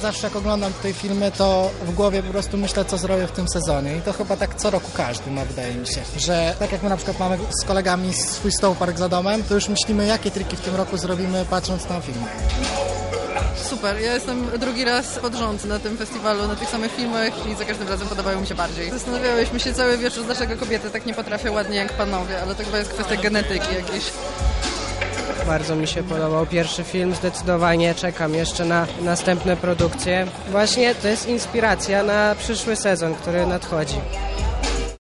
Zawsze jak oglądam tutaj filmy, to w głowie po prostu myślę, co zrobię w tym sezonie. I to chyba tak co roku każdy ma, wydaje mi się. Że tak jak my na przykład mamy z kolegami swój Stoł Park za domem, to już myślimy, jakie triki w tym roku zrobimy, patrząc na film. Super, ja jestem drugi raz pod rząd na tym festiwalu, na tych samych filmach i za każdym razem podobają mi się bardziej. Zastanawiałyśmy się cały wieczór, dlaczego kobiety tak nie potrafią ładnie jak panowie, ale to chyba jest kwestia genetyki jakiejś. Bardzo mi się podobał pierwszy film, zdecydowanie czekam jeszcze na następne produkcje. Właśnie to jest inspiracja na przyszły sezon, który nadchodzi.